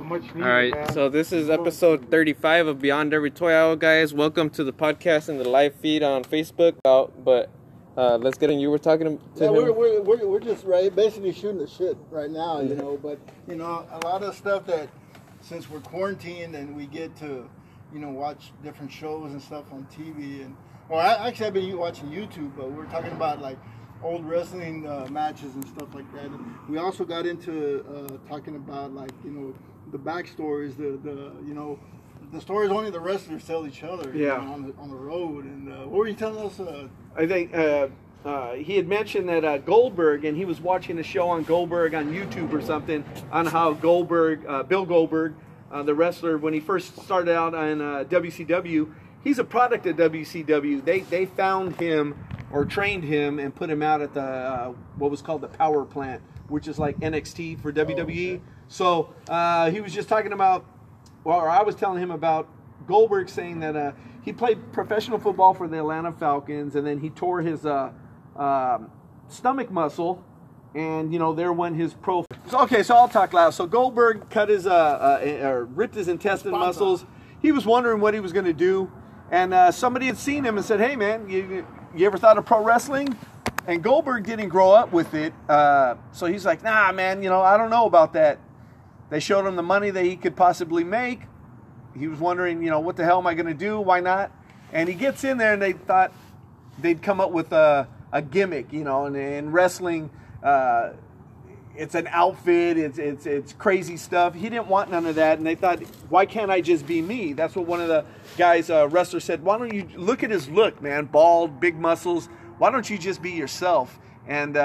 much needed, All right, man. so this is episode 35 of Beyond Every Toy Aisle, guys. Welcome to the podcast and the live feed on Facebook. But let's get in. You were talking to him. We're just basically shooting the shit right now, you know. But you know, a lot of stuff that since we're quarantined and we get to, you know, watch different shows and stuff on TV. And well, I've been watching YouTube, but we're talking about like old wrestling matches and stuff like that. And we also got into talking about like, you know, the backstories, the stories only the wrestlers tell each other. Yeah. You know, on the road. And what were you telling us? I think he had mentioned that Goldberg, and he was watching a show on Goldberg on YouTube or something, on how Goldberg, Bill Goldberg, the wrestler, when he first started out on WCW, he's a product of WCW. They found him or trained him and put him out at the what was called the Power Plant, which is like NXT for WWE. Okay. So he was just talking about, well, or I was telling him about Goldberg saying that he played professional football for the Atlanta Falcons, and then he tore his stomach muscle, and you know there went his pro. Okay, so I'll talk loud. So Goldberg cut his or ripped his intestine muscles. He was wondering what he was going to do, and somebody had seen him and said, "Hey man, you ever thought of pro wrestling?" And Goldberg didn't grow up with it, so he's like, "Nah, man, you know I don't know about that." They showed him the money that he could possibly make. He was wondering, you know, what the hell am I going to do? Why not? And he gets in there, and they thought they'd come up with a gimmick, you know. And in wrestling, it's an outfit, it's crazy stuff. He didn't want none of that, and they thought, why can't I just be me? That's what one of the guys, wrestlers, said. Why don't you look at his look, man? Bald, big muscles. Why don't you just be yourself? And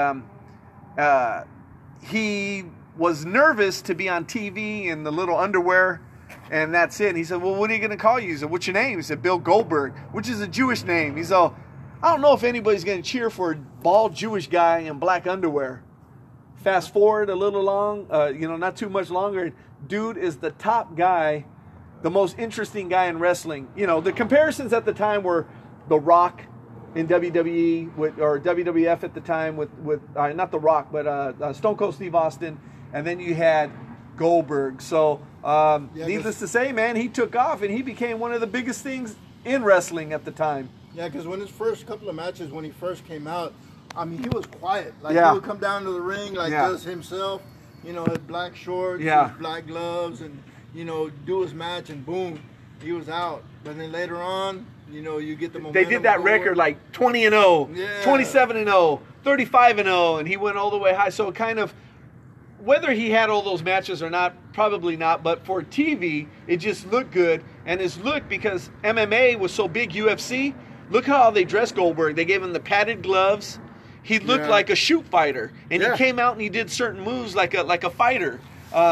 he was nervous to be on TV in the little underwear. And that's it. And he said, well, what are you going to call you? He said, what's your name? He said, Bill Goldberg, which is a Jewish name. He said, oh, I don't know if anybody's going to cheer for a bald Jewish guy in black underwear. Fast forward a little long, you know, not too much longer. Dude is the top guy, the most interesting guy in wrestling. You know, the comparisons at the time were The Rock in WWE, or WWF at the time with not The Rock, but Stone Cold Steve Austin. And then you had Goldberg. So, needless to say, man, he took off and he became one of the biggest things in wrestling at the time. Yeah, because when his first couple of matches, when he first came out, I mean, he was quiet. Like, Yeah. he would come down to the ring like just himself, you know, his black shorts, Yeah. his black gloves, and, you know, do his match, and boom, he was out. But then later on, you know, you get the momentum. They did that going. record like 20-0, Yeah. 27-0, 35-0, and he went all the way high. So kind of, whether he had all those matches or not, probably not, but for TV, it just looked good. And his look, because MMA was so big, UFC, look how they dressed Goldberg. They gave him the padded gloves. He looked like a shoot fighter. And he came out and he did certain moves like a fighter,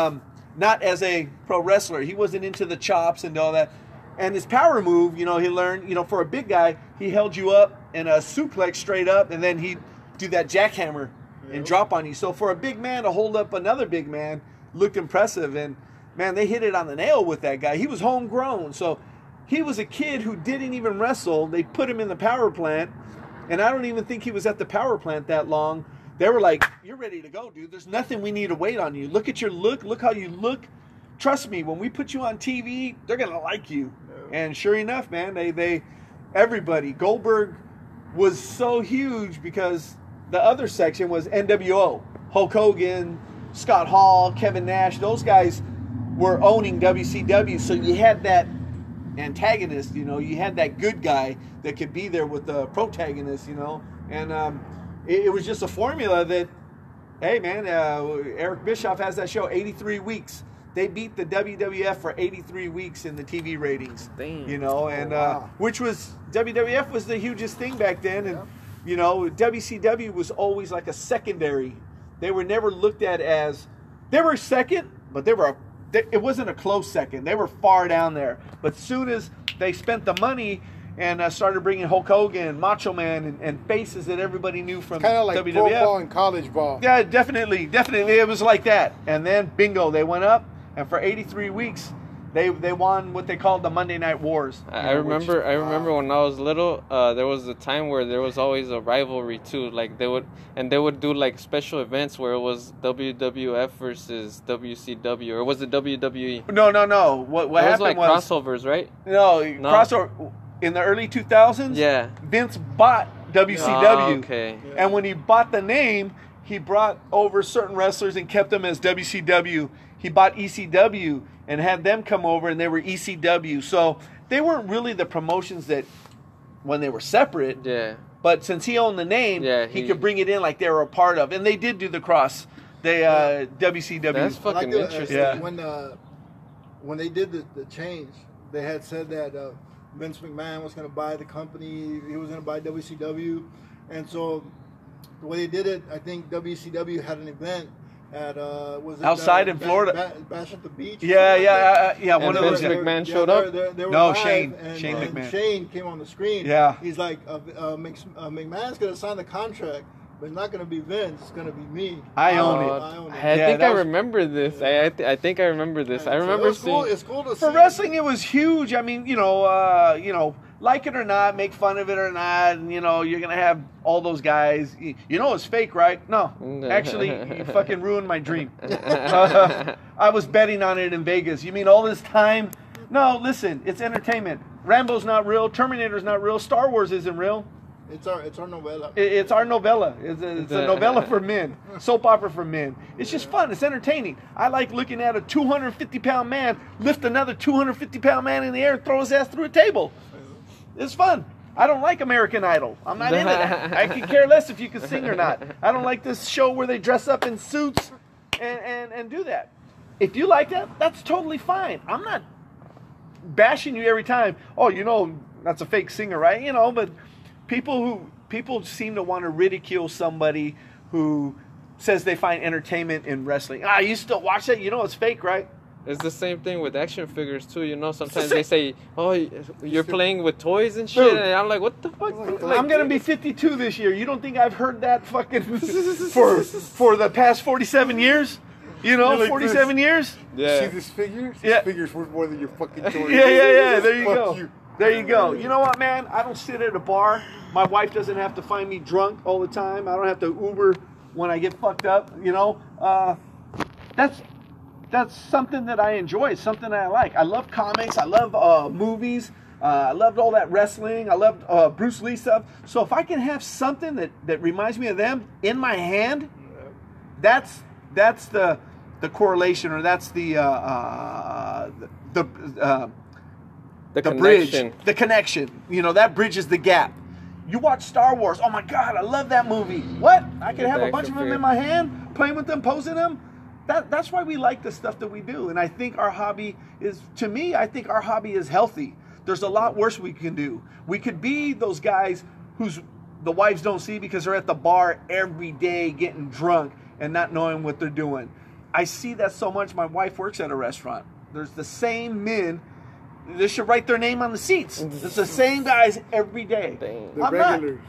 not as a pro wrestler. He wasn't into the chops and all that. And his power move, you know, he learned, you know, for a big guy, he held you up in a suplex straight up, and then he'd do that jackhammer and drop on you. So for a big man to hold up another big man looked impressive. And, man, they hit it on the nail with that guy. He was homegrown. So he was a kid who didn't even wrestle. They put him in the power plant, and I don't even think he was at the power plant that long. They were like, you're ready to go, dude. There's nothing we need to wait on you. Look at your look. Look how you look. Trust me, when we put you on TV, they're going to like you. And sure enough, man, everybody, Goldberg was so huge because the other section was NWO. Hulk Hogan, Scott Hall, Kevin Nash, those guys were owning WCW. So you had that antagonist, you know, you had that good guy that could be there with the protagonist, you know. And it was just a formula that, hey, man, Eric Bischoff has that show, 83 weeks. They beat the WWF for 83 weeks in the TV ratings. Damn. You know, and which was, WWF was the hugest thing back then. And, you know, WCW was always like a secondary. They were never looked at as, they were second, but it wasn't a close second. They were far down there. But as soon as they spent the money and started bringing Hulk Hogan, Macho Man, and faces that everybody knew from kind of like WWF. pro ball and college ball. Yeah, definitely. It was like that. And then, bingo, they went up. And for 83 weeks, They won what they called the Monday Night Wars. I remember when I was little, there was a time where there was always a rivalry too. Like they would do like special events where it was WWF versus WCW, or was it WWE? No. What It happened was like was crossovers, right? no No. crossover in the early 2000s. Yeah. Vince bought WCW. Oh, okay. And when he bought the name, he brought over certain wrestlers and kept them as WCW. He bought ECW and had them come over, and they were ECW. So they weren't really the promotions that when they were separate. Yeah. But since he owned the name, Yeah, he he- could bring it in like they were a part of. And they did do the cross. They WCW. That's fucking Like, interesting. Yeah. When they did the change, they had said that Vince McMahon was going to buy the company. He was going to buy WCW, and so the way they did it, I think WCW had an event at was it Outside in Florida. Bash at the Beach. Yeah. And One of Vince those. McMahon showed up? They were No, live, Shane and McMahon. Shane came on the screen. Yeah. He's like, McMahon's going to sign the contract, but it's not going to be Vince. It's going to be me. I own it. I own it. I Yeah, think that I was- remember this. I think I remember this. I So remember it's cool. seeing. It's cool to see. For wrestling, it was huge. I mean, like it or not, make fun of it or not, and, you're gonna have all those guys. You know it's fake, right? No, actually, you fucking ruined my dream. I was betting on it in Vegas. You mean all this time? No, listen, it's entertainment. Rambo's not real. Terminator's not real. Star Wars isn't real. It's our novella. It's our novella. It's a novella for men. Soap opera for men. It's just fun. It's entertaining. I like looking at a 250-pound man lift another 250-pound man in the air and throw his ass through a table. It's fun. I don't like American Idol. I'm not into that. I could care less if you can sing or not. I don't like this show where they dress up in suits and do that. If you like that, that's totally fine. I'm not bashing you every time. Oh, that's a fake singer, right? But people seem to want to ridicule somebody who says they find entertainment in wrestling. You still watch that? It's fake, right? It's the same thing with action figures too. Sometimes they say, "Oh, you're playing with toys and shit," Dude. and I'm like, "What the fuck?" I'm gonna be 52 this year. You don't think I've heard that fucking for the past 47 years? like 47 this. years? Yeah. See this figure? This Yeah. figure's worth more than your fucking toy. Yeah. There you Fuck go. you. There you go. You know what, man? I don't sit at a bar. My wife doesn't have to find me drunk all the time. I don't have to Uber when I get fucked up. That's something that I enjoy. It's something that I like. I love comics. I love movies. I loved all that wrestling. I loved Bruce Lee stuff. So if I can have something that reminds me of them in my hand, that's the correlation, or that's the bridge, connection. the connection. That bridges the gap. You watch Star Wars. Oh my God, I love that movie. What? I can have a bunch of them in my hand, playing with them, posing them. That's why we like the stuff that we do. And I think our hobby is healthy. There's a lot worse we can do. We could be those guys whose the wives don't see because they're at the bar every day getting drunk and not knowing what they're doing. I see that so much. My wife works at a restaurant. There's the same men. They should write their name on the seats. It's the same guys every day. Dang. The I'm regulars.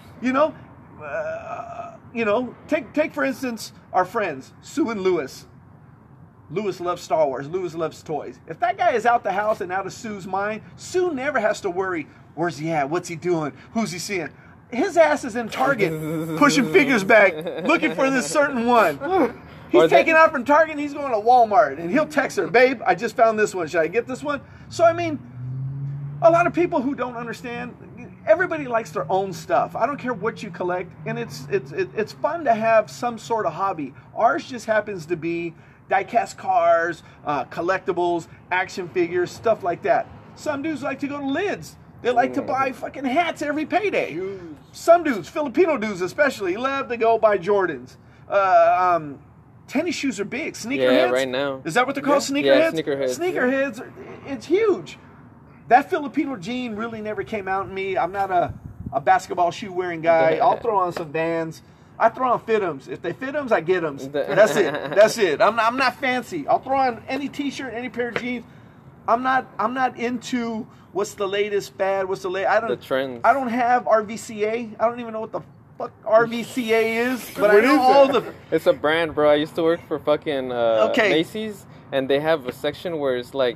not. Take for instance our friends Sue and Lewis. Lewis loves Star Wars. Lewis loves toys. If that guy is out the house and out of Sue's mind, Sue never has to worry. Where's he at? What's he doing? Who's he seeing? His ass is in Target, pushing figures back, looking for this certain one. He's taking out from Target and he's going to Walmart, and he'll text her, "Babe, I just found this one. Should I get this one?" So, I mean, a lot of people who don't understand, everybody likes their own stuff. I don't care what you collect, and it's fun to have some sort of hobby. Ours just happens to be die-cast cars, collectibles, action figures, stuff like that. Some dudes like to go to Lids. They like to buy fucking hats every payday. Some dudes, Filipino dudes especially, love to go buy Jordans. Tennis shoes are big. Sneakerheads. Yeah, right now. Is that what they're called? Yeah, Sneakerheads? sneakerheads, Sneakerheads, it's huge. That Filipino gene really never came out in me. I'm not a basketball shoe wearing guy. I'll throw on some Vans. I throw on Fit-ems. If they Fit-ems, I get them. That's it. That's it. I'm not fancy. I'll throw on any T-shirt, any pair of jeans. I'm not into what's the latest fad. What's the latest? The trends. I don't have RVCA. I don't even know what the fuck RVCA is. But I What know is all that? the. It's a brand, bro. I used to work for fucking Okay. Macy's, and they have a section where it's like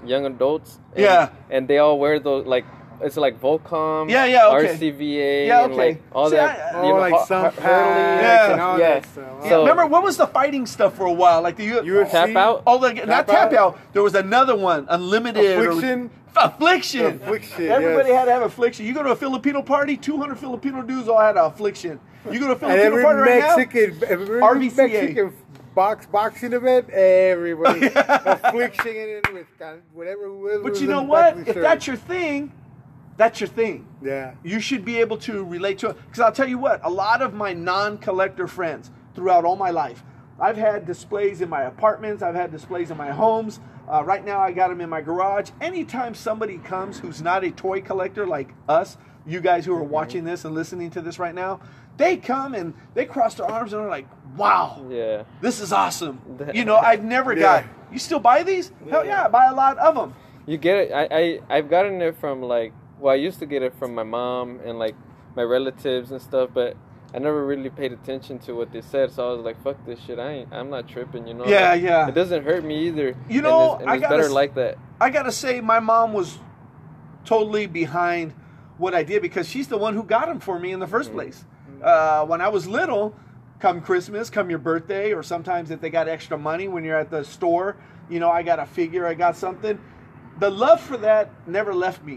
young adults. And, Yeah. And they all wear those like. It's like Volcom, Yeah, okay. RCVA, Yeah, and okay. like all See, that. Oh, like some Hurley, Yeah. and all yeah. that stuff. Yeah, So- remember what was the fighting stuff for a while? Like the UFC? Tap out. Oh, like, not Tap tap out. There was another one, Unlimited. or- Affliction? Affliction. Affliction, Everybody yes. had to have affliction. You go to a Filipino party, 200 Filipino dudes all had an affliction. You go to a And Filipino every party right every RVCA. Mexican boxing event, everybody affliction in it with whatever. now. But you know what? If that's your thing, that's your thing. yeah. You should be able to relate to it. Because I'll tell you what, a lot of my non-collector friends throughout all my life, I've had displays in my apartments, I've had displays in my homes. Right now I got them in my garage. Anytime somebody comes who's not a toy collector like us, you guys who are watching this and listening to this right now, they come and they cross their arms and they're like, wow, Yeah. this is awesome. You know, I've never got, you still buy these? Hell yeah, I buy a lot of them. You get it. I've gotten it from like. Well, I used to get it from my mom and like my relatives and stuff, but I never really paid attention to what they said. So I was like, "Fuck this shit! I'm not tripping," you know. Yeah, like, yeah. It doesn't hurt me either. You know, and I it's gotta better s- like that. I gotta say, my mom was totally behind what I did because she's the one who got them for me in the first place. When I was little, come Christmas, come your birthday, or sometimes if they got extra money when you're at the store, you know, I got a figure, I got something. The love for that never left me.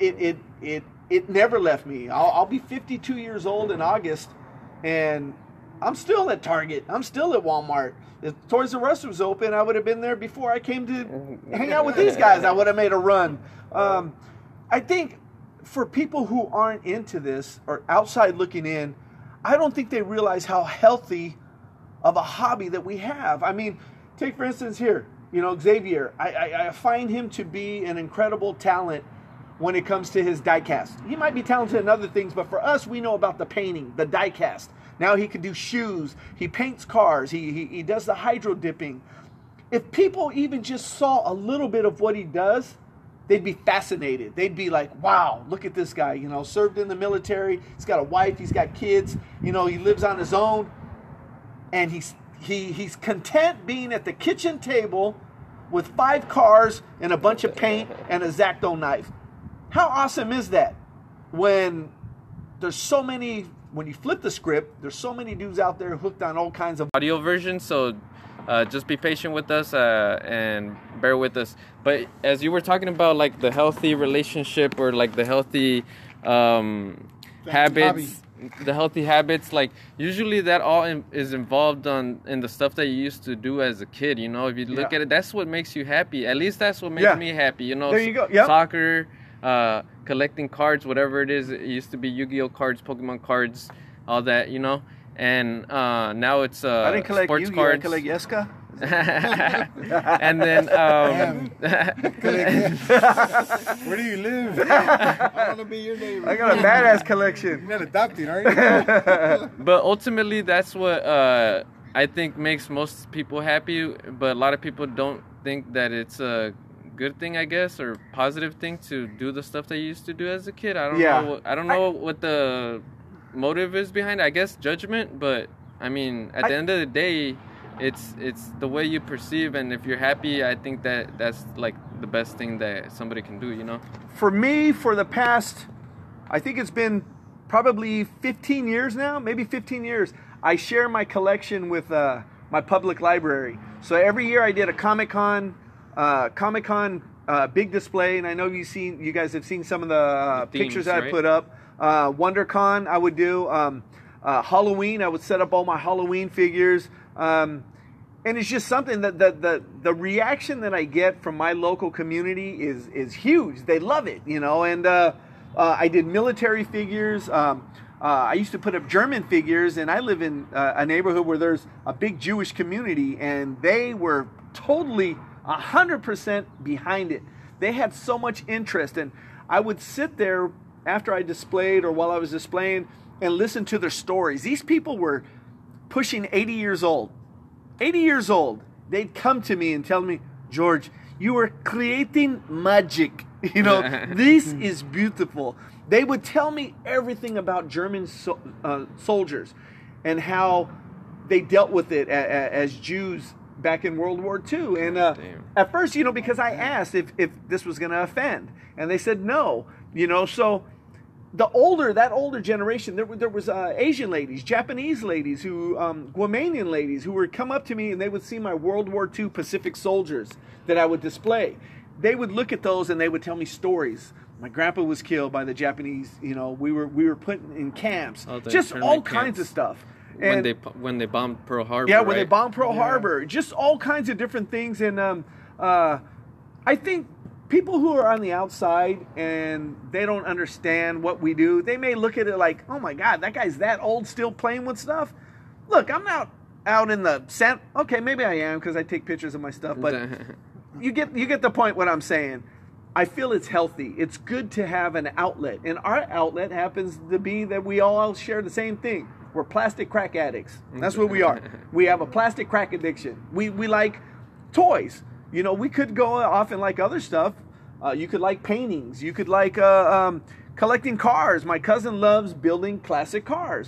It never left me. I'll be 52 years old in August, and I'm still at Target. I'm still at Walmart. If Toys R Us was open, I would have been there before I came to hang out with these guys. I would have made a run. I think for people who aren't into this or outside looking in, I don't think they realize how healthy of a hobby that we have. I mean, take for instance here, you know, Xavier. I find him to be an incredible talent when it comes to his diecast. He might be talented in other things, but for us, we know about the painting, the diecast. Now he can do shoes. He paints cars. He does the hydro dipping. If people even just saw a little bit of what he does, they'd be fascinated. They'd be like, wow, look at this guy, you know, served in the military. He's got a wife. He's got kids. You know, he lives on his own. And he's content being at the kitchen table with 5 cars and a bunch of paint and a X-Acto knife. How awesome is that? When there's so many, when you flip the script, there's so many dudes out there hooked on all kinds of Audio version, so just be patient with us and bear with us. But as you were talking about, like the healthy relationship or like the healthy habits, the healthy habits, like usually that all is involved in the stuff that you used to do as a kid. You know, if you look Yeah. at it, that's what makes you happy. At least that's what makes Yeah. me happy. You know, There you go. Yep. Soccer, collecting cards, whatever it is. It used to be Yu-Gi-Oh cards, Pokemon cards, all that. You know, and now it's I didn't collect sports Yu-Gi-Oh, I cards. collect Yeska. And then Where do you live? I want to be your neighbor. I got a badass You're collection. not adopted, are you? but ultimately that's what I think makes most people happy, but a lot of people don't think that it's a good thing, I guess, or positive thing to do the stuff that you used to do as a kid. I don't know what the motive is behind it. I guess judgment, but I mean at the end of the day it's the way you perceive, and if you're happy, I think that's like the best thing that somebody can do, you know. For me, for the past, I think it's been probably 15 years now, maybe 15 years, I share my collection with my public library. So every year I did a Comic-Con big display, and I know you guys have seen some of the themes, pictures that I right? put up. WonderCon I would do. Halloween, I would set up all my Halloween figures. And it's just something that the reaction that I get from my local community is huge. They love it, you know. And I did military figures. I used to put up German figures, and I live in a neighborhood where there's a big Jewish community, and they were totally 100% behind it. They had so much interest, and I would sit there after I displayed or while I was displaying and listen to their stories. These people were pushing 80 years old. 80 years old. They'd come to me and tell me, George, you are creating magic. You know, this is beautiful. They would tell me everything about German soldiers and how they dealt with it as Jews back in World War II. And at first, because I asked if this was going to offend, and they said no. So that older generation, there was Asian ladies, Japanese ladies, Guamanian ladies who would come up to me and they would see my World War II Pacific soldiers that I would display. They would look at those and they would tell me stories. My grandpa was killed by the Japanese. We were put in camps, just all kinds of stuff. And when they bombed Pearl Harbor. Yeah, when they bombed Pearl Harbor, just all kinds of different things. And I think people who are on the outside and they don't understand what we do, they may look at it like, oh my God, that guy's that old still playing with stuff. Look, I'm not out in the sand. Okay, maybe I am because I take pictures of my stuff, but you get the point what I'm saying. I feel it's healthy. It's good to have an outlet. And our outlet happens to be that we all share the same thing. We're plastic crack addicts. That's what we are. We have a plastic crack addiction. We like toys. We could go off and like other stuff. You could like paintings. You could like collecting cars. My cousin loves building classic cars.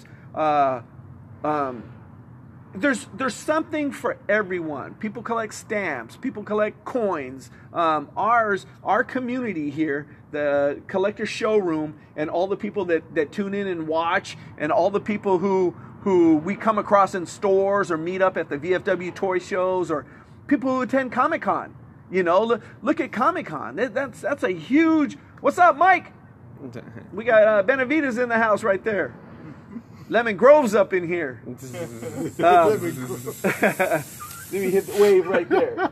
There's something for everyone. People collect stamps. People collect coins. Our community here, the Collector Showroom, and all the people that tune in and watch, and all the people who we come across in stores or meet up at the VFW toy shows, or people who attend Comic-Con. Look at Comic-Con. That's a huge... What's up, Mike? We got Benavides in the house right there. Lemon Grove's up in here. Let me hit the wave right there.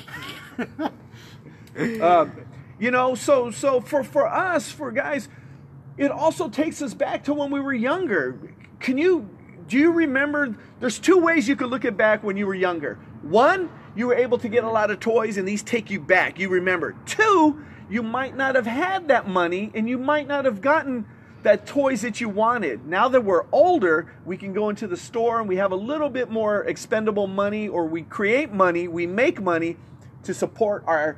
So for us, for guys, it also takes us back to when we were younger. Do you remember? There's two ways you could look at back when you were younger. One, you were able to get a lot of toys, and these take you back. You remember. Two, you might not have had that money, and you might not have gotten that toys that you wanted. Now that we're older, we can go into the store and we have a little bit more expendable money, or we create money, we make money to support our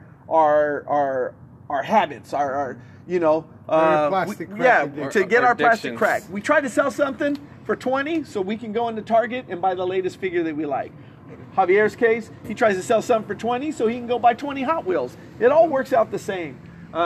habits, plastic crack to get our plastic crack. We try to sell something for $20 so we can go into Target and buy the latest figure that we like. Javier's case, he tries to sell something for $20 so he can go buy 20 Hot Wheels. It all works out the same.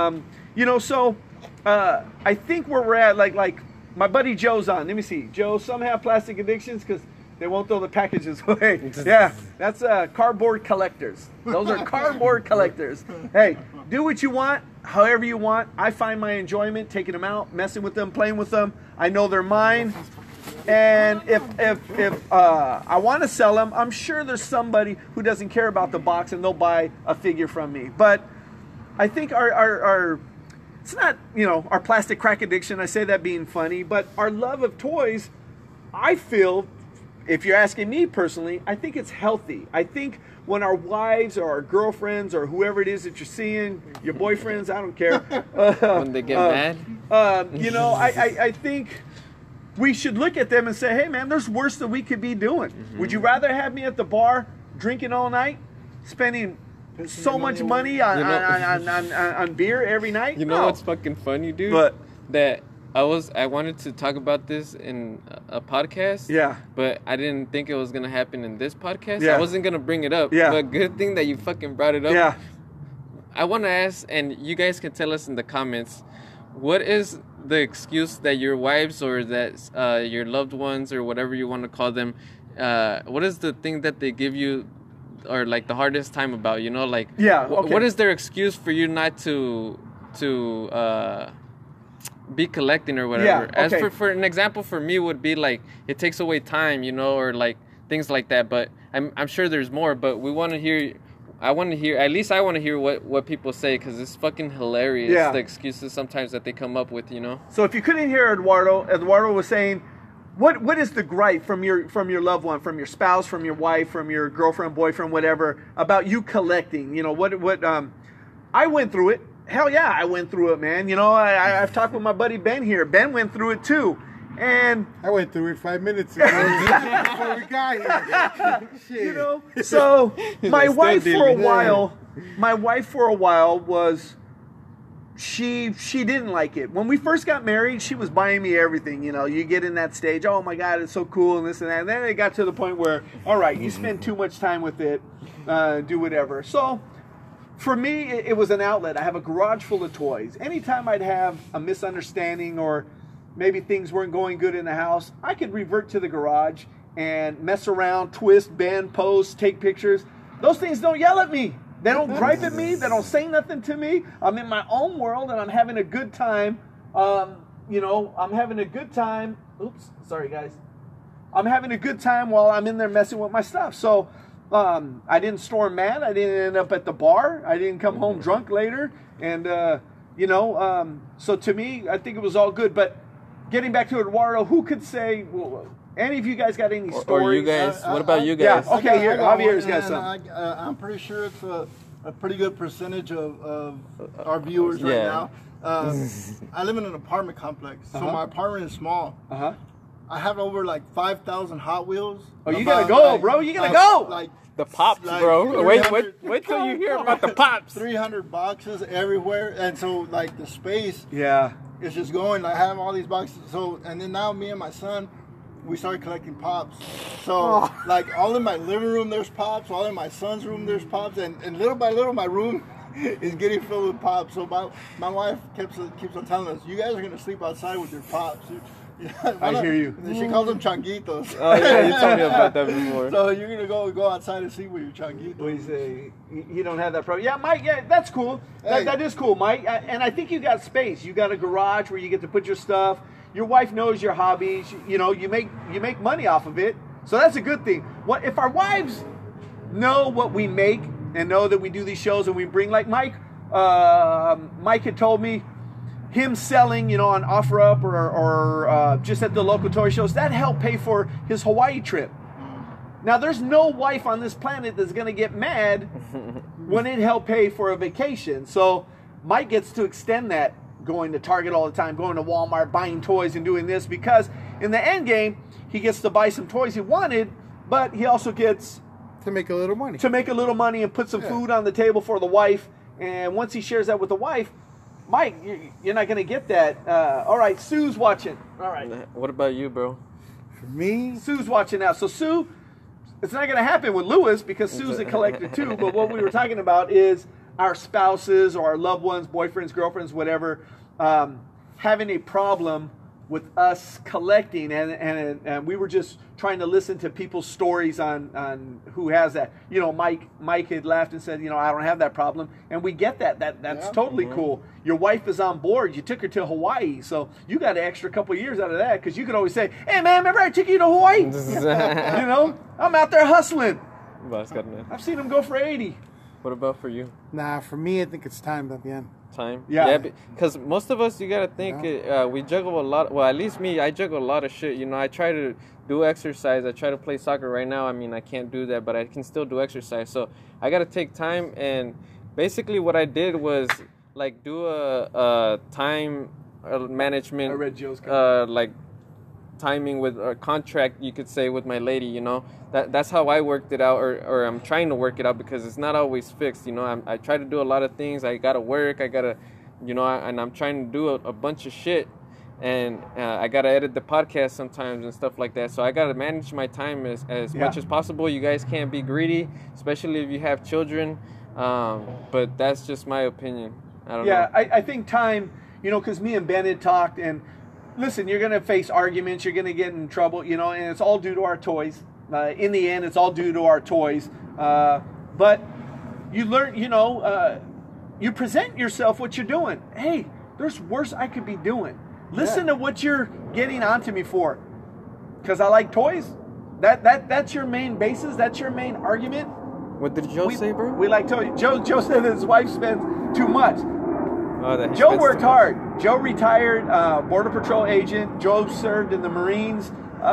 I think where we're at, like my buddy Joe's on. Let me see. Joe, some have plastic addictions because they won't throw the packages away. Yeah, that's cardboard collectors. Those are cardboard collectors. Hey, do what you want, however you want. I find my enjoyment taking them out, messing with them, playing with them. I know they're mine. And if I want to sell them, I'm sure there's somebody who doesn't care about the box and they'll buy a figure from me. But I think our it's not, our plastic crack addiction, I say that being funny, but our love of toys, I feel, if you're asking me personally, I think it's healthy. I think when our wives or our girlfriends or whoever it is that you're seeing, your boyfriends, I don't care. When they get mad? I think we should look at them and say, hey man, there's worse than we could be doing. Mm-hmm. Would you rather have me at the bar drinking all night, spending so much money on beer every night? What's fucking funny, dude? What? That I wanted to talk about this in a podcast. Yeah. But I didn't think it was gonna happen in this podcast. Yeah. I wasn't gonna bring it up. Yeah. But good thing that you fucking brought it up. Yeah. I want to ask, and you guys can tell us in the comments, what is the excuse that your wives or that your loved ones or whatever you want to call them, what is the thing that they give you, or like the hardest time about, yeah, okay. What is their excuse for you not to be collecting or whatever? Yeah, okay. As for an example for me would be like, it takes away time, or like things like that, but I'm sure there's more, but we want to hear, I want to hear what people say, because it's fucking hilarious, yeah. The excuses sometimes that they come up with, So if you couldn't hear Eduardo was saying, What is the gripe from your loved one, from your spouse, from your wife, from your girlfriend, boyfriend, whatever, about you collecting? I went through it. Hell yeah, I went through it, man. I've talked with my buddy Ben here. Ben went through it too. And I went through it 5 minutes ago before we got here. Shit. So my wife for a while was she didn't like it. When we first got married, she was buying me everything. You know, you get in that stage, oh my God, it's so cool and this and that. And then it got to the point where, all right, you spend too much time with it, do whatever. So for me, it was an outlet. I have a garage full of toys. Anytime I'd have a misunderstanding or maybe things weren't going good in the house, I could revert to the garage and mess around, twist, bend, pose, take pictures. Those things don't yell at me. They don't gripe at me. They don't say nothing to me. I'm in my own world and I'm having a good time. You know, I'm having a good time. Oops, sorry guys. I'm having a good time while I'm in there messing with my stuff. So I didn't storm mad. I didn't end up at the bar. I didn't come home drunk later. And, you know, so to me, I think it was all good. But getting back to Eduardo, who could say, well, any of you guys got any stories? Or you guys, what about you guys? Yeah, okay, here, Javier's got some. I'm pretty sure it's a pretty good percentage of our viewers right now. I live in an apartment complex, so my apartment is small. I have over like 5,000 Hot Wheels. Oh, you gotta go, bro. You gotta go. Like the pops, bro. Wait till you hear about the pops. 300 boxes everywhere, and so like the space. Yeah. It's just going. I have all these boxes. So and then now me and my son, we started collecting pops. So like all in my living room there's pops. All in my son's room there's pops, and little by little my room is getting filled with pops. So my wife keeps on telling us, you guys are gonna sleep outside with your pops. I hear you. And she calls them changuitos. Oh yeah, you told me about that before. So you're gonna go outside and sleep with your changuitos. What do you say? You don't have that problem? Yeah, Mike. Yeah, that's cool. That is cool, Mike. And I think you got space. You got a garage where you get to put your stuff. Your wife knows your hobbies. You know, you make money off of it. So that's a good thing. What if our wives know what we make and know that we do these shows and we bring, like Mike? Mike had told me him selling, you know, on OfferUp or just at the local toy shows, that helped pay for his Hawaii trip. Now, there's no wife on this planet that's going to get mad when it helped pay for a vacation. So Mike gets to extend that, going to Target all the time, going to Walmart, buying toys and doing this, because in the end game, he gets to buy some toys he wanted, but he also gets to make a little money. To make a little money and put some food on the table for the wife. And once he shares that with the wife, Mike, you're not going to get that. All right, Sue's watching. All right. What about you, bro? For me, Sue's watching now. So Sue, it's not going to happen with Lewis because Sue's a collector too. But what we were talking about is our spouses or our loved ones, boyfriends, girlfriends, whatever, having a problem with us collecting, and we were just trying to listen to people's stories on who has that. You know, Mike had laughed and said, you know, I don't have that problem, and we get that. That's totally cool. Your wife is on board. You took her to Hawaii, so you got an extra couple of years out of that, because you could always say, hey man, remember I took you to Hawaii? You know, I'm out there hustling. I've seen him go for 80. What about for you? Nah, for me, I think it's time at the end. Time? Yeah. Because most of us, you got to think, we juggle a lot. Well, at least me, I juggle a lot of shit. You know, I try to do exercise. I try to play soccer right now. I mean, I can't do that, but I can still do exercise. So I got to take time. And basically what I did was, like, do a time management. I read Joe's like, timing with a contract, you could say, with my lady, you know. That's how I worked it out, or I'm trying to work it out, because it's not always fixed, you know. I try to do a lot of things. I gotta work, I gotta, you know, and I'm trying to do a bunch of shit, and I gotta edit the podcast sometimes and stuff like that. So I gotta manage my time as much as possible. You guys can't be greedy, especially if you have children, but that's just my opinion. I don't know. I think time, you know, because me and Ben had talked, and listen, you're going to face arguments, you're going to get in trouble, you know, and it's all due to our toys. In the end, it's all due to our toys. But you learn, you know, you present yourself what you're doing. Hey, there's worse I could be doing. Listen to what you're getting onto me for. Because I like toys. That's your main basis. That's your main argument. What did Joe say, bro? We like toys. Joe said that his wife spends too much. Joe worked hard. Joe retired, Border Patrol agent. Joe served in the Marines.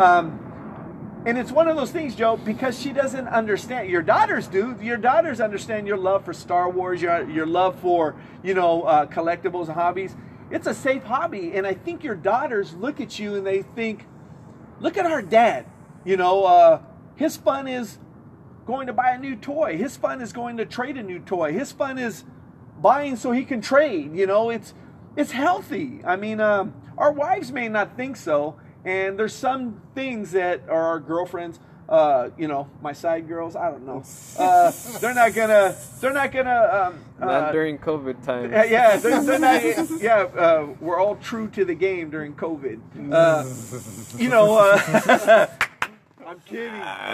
And it's one of those things, Joe, because she doesn't understand. Your daughters do. Your daughters understand your love for Star Wars, your love for, you know, collectibles and hobbies. It's a safe hobby. And I think your daughters look at you and they think, look at our dad. You know, his fun is going to buy a new toy. His fun is going to trade a new toy. His fun is buying so he can trade. You know, it's healthy. I mean, our wives may not think so, and there's some things that are our girlfriends. You know, my side girls. I don't know. They're not gonna. Not during COVID times. Yeah, they're not. Yeah, we're all true to the game during COVID. You know. I'm kidding.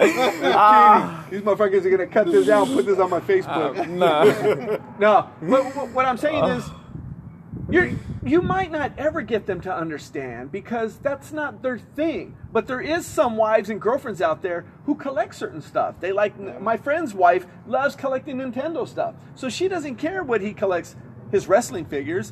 These motherfuckers are gonna cut this out and put this on my Facebook. No. But what I'm saying is, you might not ever get them to understand because that's not their thing. But there is some wives and girlfriends out there who collect certain stuff. They like, my friend's wife loves collecting Nintendo stuff. So she doesn't care what he collects, his wrestling figures.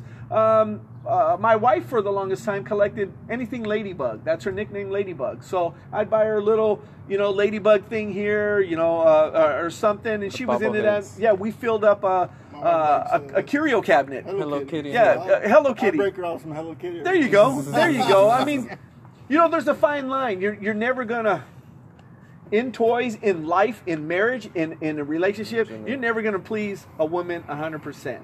My wife for the longest time collected anything Ladybug. That's her nickname, Ladybug. So I'd buy her a little, you know, Ladybug thing here, you know, or something. And she was into that. Yeah, we filled up a curio cabinet. Hello Kitty. Yeah, Hello Kitty. I'll break her off some Hello Kitty. There you go. There you go. I mean, you know, there's a fine line. You're never gonna, in toys, in life, in marriage, in a relationship, you're never gonna please a woman 100%.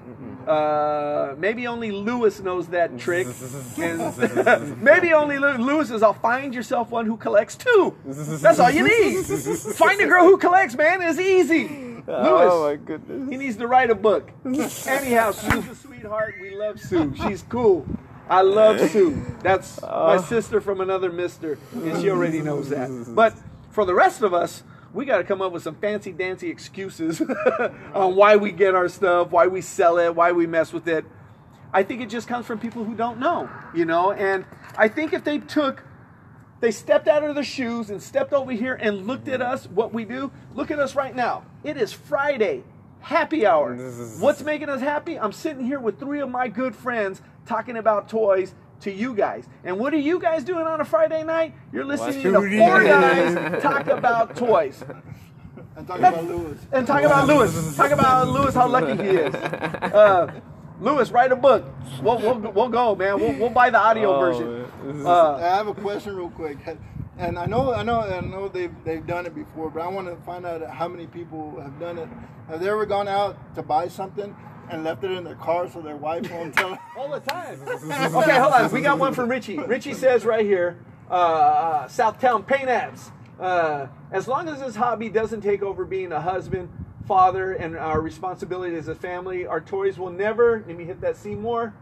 Maybe only Lewis knows that trick. And maybe only Lewis is. I'll find yourself one who collects too. That's all you need. Find a girl who collects, man. It's easy. Lewis, oh my goodness. he needs to write a book. Anyhow, Sue's a sweetheart. We love Sue. She's cool. I love Sue. That's my sister from another mister, and she already knows that. But for the rest of us, we got to come up with some fancy-dancy excuses on why we get our stuff, why we sell it, why we mess with it. I think it just comes from people who don't know, you know. And I think if they stepped out of their shoes and stepped over here and looked at us, what we do, look at us right now. It is Friday, happy hour. What's making us happy? I'm sitting here with 3 of my good friends talking about toys to you guys. And what are you guys doing on a Friday night? You're listening to 4 guys talk about toys. And talk about Lewis. And talk about Lewis. Talk about Lewis, how lucky he is. Lewis, write a book. We'll go, man. We'll buy the audio version. I have a question real quick. And I know they've done it before, but I want to find out how many people have done it. Have they ever gone out to buy something and left it in their car so their wife won't tell them? All the time. Okay, hold on. We got one from Richie. Richie says right here, Southtown Paint Apps. As long as this hobby doesn't take over being a husband, father, and our responsibility as a family, our toys will never, let me hit that C more,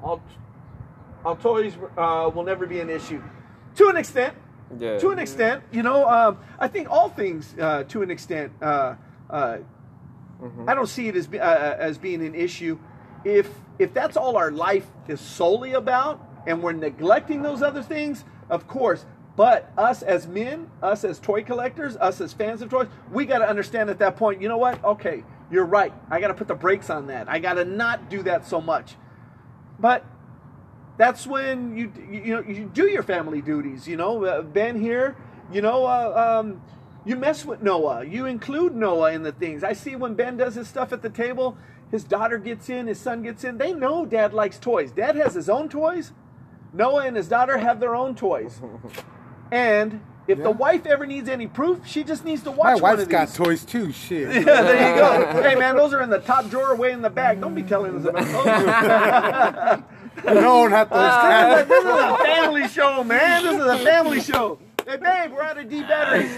our toys will never be an issue. To an extent. Yeah. To an extent. You know, I think all things, to an extent, I don't see it as being an issue. If that's all our life is solely about, and we're neglecting those other things, of course. But us as men, us as toy collectors, us as fans of toys, we got to understand at that point, you know what? Okay, you're right. I got to put the brakes on that. I got to not do that so much. But that's when you do your family duties. You know, Ben here, you know, you mess with Noah. You include Noah in the things. I see when Ben does his stuff at the table, his daughter gets in, his son gets in. They know Dad likes toys. Dad has his own toys. Noah and his daughter have their own toys. And if the wife ever needs any proof, she just needs to watch one of these. My wife's got toys too, shit. Yeah, there you go. Hey, man, those are in the top drawer way in the back. Don't be telling us about those. You don't have those. This is a family show, man. This is a family show. Hey, babe, we're out of D batteries.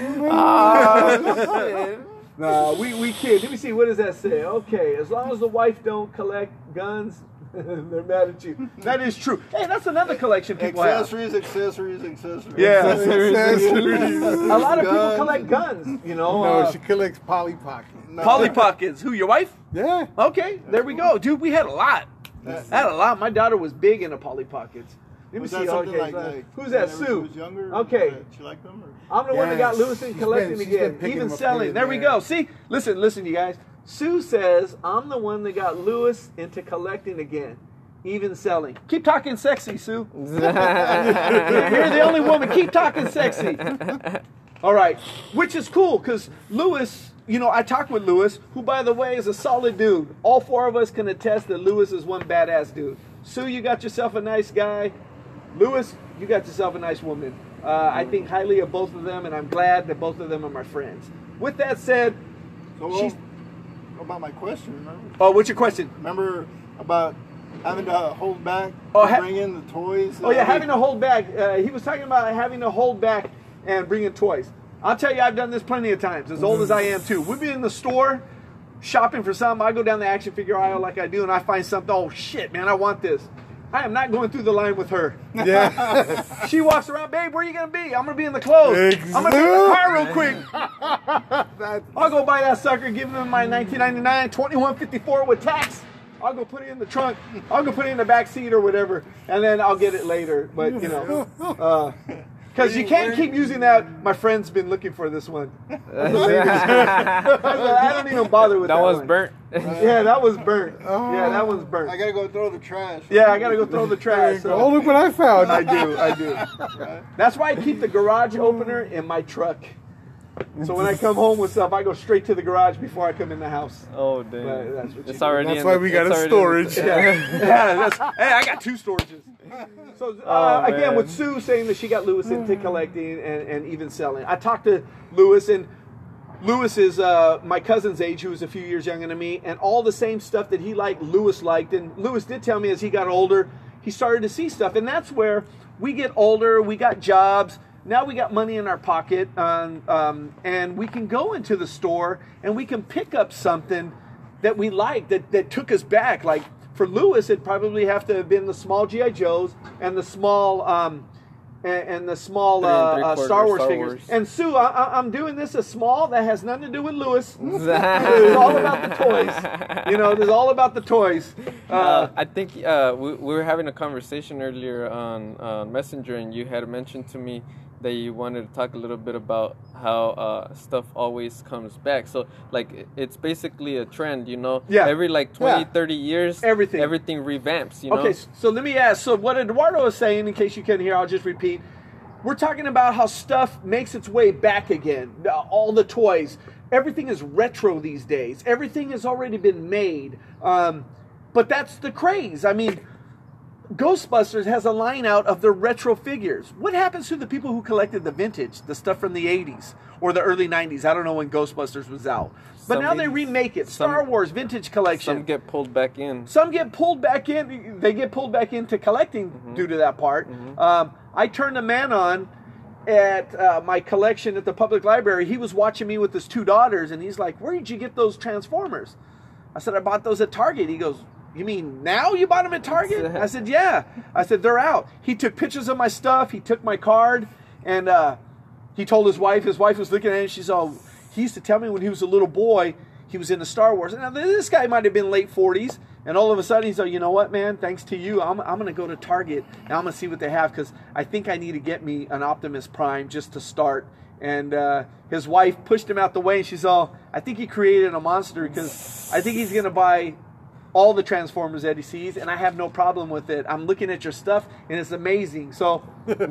Nah, we kid. Let me see. What does that say? Okay, as long as the wife don't collect guns, they're mad at you. That is true. Hey, that's another collection people accessories. Yeah. Accessories. A lot of people collect guns, you know. No, she collects Polly Pockets. Polly Pockets. Who, your wife? Yeah. Okay, there we go. Dude, we had a lot. My daughter was big into Polly Pockets. Let me see. Okay, who's that? Sue. Was younger, okay. She liked them? Or? I'm the one that got Lewis in collecting again. Even selling. There we go. See? Listen, you guys. Sue says, I'm the one that got Lewis into collecting again. Even selling. Keep talking sexy, Sue. You're the only woman. Keep talking sexy. All right. Which is cool because Lewis, you know, I talked with Lewis, who, by the way, is a solid dude. All 4 of us can attest that Lewis is one badass dude. Sue, you got yourself a nice guy. Lewis, you got yourself a nice woman. I think highly of both of them, and I'm glad that both of them are my friends. With that said, about my question. Remember? Oh, what's your question? Remember about having to hold back Oh, to bring in the toys? Oh yeah, having to hold back. He was talking about having to hold back and bring in toys. I'll tell you, I've done this plenty of times, as old as I am too. We'd be in the store shopping for something. I go down the action figure aisle like I do, and I find something. Oh shit, man, I want this. I am not going through the line with her. Yeah. She walks around, babe, where are you going to be? I'm going to be in the clothes. I'm going to be in the car real quick. I'll go buy that sucker, give him my 1999 2154 with tax. I'll go put it in the trunk. I'll go put it in the back seat or whatever, and then I'll get it later. But, you know, because you can't keep using that. My friend's been looking for this one. I don't even bother with that. That was one. burnt. Yeah, that was burnt. Yeah, that was burnt. I gotta go throw the trash. Yeah, I gotta go throw the trash. So. Oh, look what I found. I do. That's why I keep the garage opener in my truck. So when I come home with stuff, I go straight to the garage before I come in the house. Oh damn! But that's what you It's do. already. That's in why the- we got it's a already storage. Hey, I got 2 storages. So again, man. with Sue saying that she got Lewis into collecting and even selling, I talked to Lewis, and Lewis is my cousin's age, who was a few years younger than me, and all the same stuff that he liked, Lewis liked. And Lewis did tell me as he got older, he started to see stuff, and that's where we get older, we got jobs. Now we got money in our pocket, and we can go into the store and we can pick up something that we like that took us back. Like for Lewis, it'd probably have to have been the small GI Joes and the small and the small 3 Star Wars Star figures. Wars. And Sue, I'm doing this a small that has nothing to do with Lewis. It's all about the toys. You know, it's all about the toys. I think we were having a conversation earlier on Messenger, and you had mentioned to me that you wanted to talk a little bit about how stuff always comes back. So, like, it's basically a trend, you know? Yeah. Every, like, 20, Yeah. 30 years, Everything revamps, you know? Okay, so let me ask. So what Eduardo is saying, in case you couldn't hear, I'll just repeat. We're talking about how stuff makes its way back again. All the toys. Everything is retro these days. Everything has already been made. But that's the craze. I mean, Ghostbusters has a line out of their retro figures. What happens to the people who collected the vintage, the stuff from the 80s or the early 90s? I don't know when Ghostbusters was out. But Some- now they remake it. Star Wars vintage collection. Some get pulled back in. Some get pulled back in. They get pulled back into collecting due to that part. I turned a man on at my collection at the public library. He was watching me with his 2 daughters, and he's like, "Where did you get those Transformers?" I said, "I bought those at Target." He goes, "You mean now you bought them at Target?" I said, "Yeah." I said, "They're out." He took pictures of my stuff. He took my card, and he told his wife. His wife was looking at it. She's all, he used to tell me when he was a little boy, he was into Star Wars. Now, this guy might have been late 40s, and all of a sudden he's like, "You know what, man? Thanks to you, I'm going to go to Target, and I'm going to see what they have, because I think I need to get me an Optimus Prime just to start." And his wife pushed him out the way, and she's all, "I think he created a monster, because I think he's going to buy all the Transformers that he sees, and I have no problem with it. I'm looking at your stuff, and it's amazing." So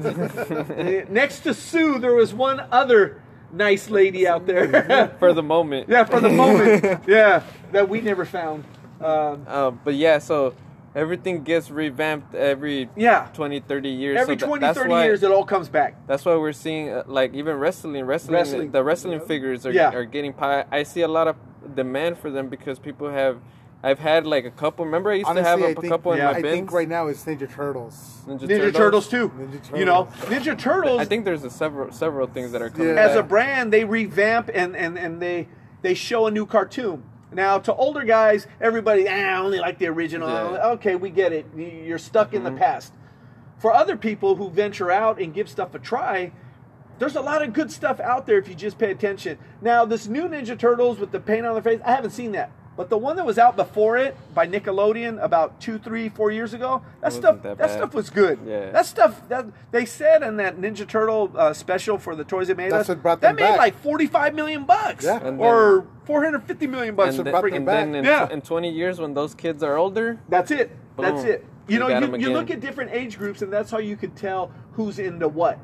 next to Sue, there was one other nice lady out there. For the moment. Yeah, for the moment. Yeah, that we never found. But yeah, so everything gets revamped every Yeah. 20, 30 years. Every so 20, that's 30 why, years, it all comes back. That's why we're seeing, like, even wrestling, the wrestling figures are, Yeah. are getting I see a lot of demand for them because people have. I've had like a couple. Remember, I used to have a couple in my I bins. think right now it's Ninja Turtles. Ninja Turtles too. Ninja Turtles. You know, Ninja Turtles. I think there's several things that are coming. Yeah. As a back. brand, they revamp and they show a new cartoon. Now, to older guys, everybody, I only like the original. Yeah. Okay, we get it. You're stuck in the past. For other people who venture out and give stuff a try, there's a lot of good stuff out there if you just pay attention. Now, this new Ninja Turtles with the paint on their face, I haven't seen that. But the one that was out before it by Nickelodeon about 2, 3, 4 years ago, that wasn't that bad. stuff was good. Yeah. That stuff that they said in that Ninja Turtle special for the Toys That Made That's Us, what brought that them made back. like $45 million. Yeah. And Or $450 million And, to then, freaking and back. then in 20 years, when those kids are older, That's it. That's Boom. it. You You know, got 'em you again. look at different age groups, and that's how you could tell who's into what.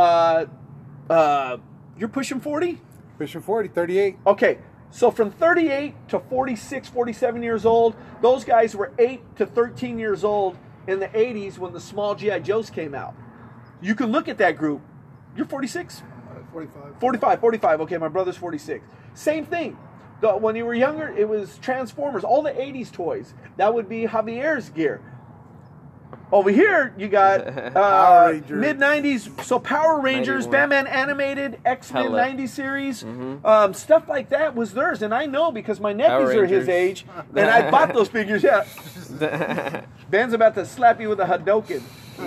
You're pushing 40? Vision 40, 38. Okay, so from 38 to 46, 47 years old, those guys were 8 to 13 years old in the 80s when the small G.I. Joes came out. You can look at that group. You're 46? 45. 45. Okay, my brother's 46. Same thing. When you were younger, it was Transformers, all the 80s toys. That would be Javier's gear. Over here, you got Power Rangers. mid-90s, so Power Rangers, 91. Batman Animated, X-Men Hella. 90s series, stuff like that was theirs. And I know because my nephews Power are his Rangers. age, and I bought those figures, yeah. Ben's about to slap you with a Hadouken.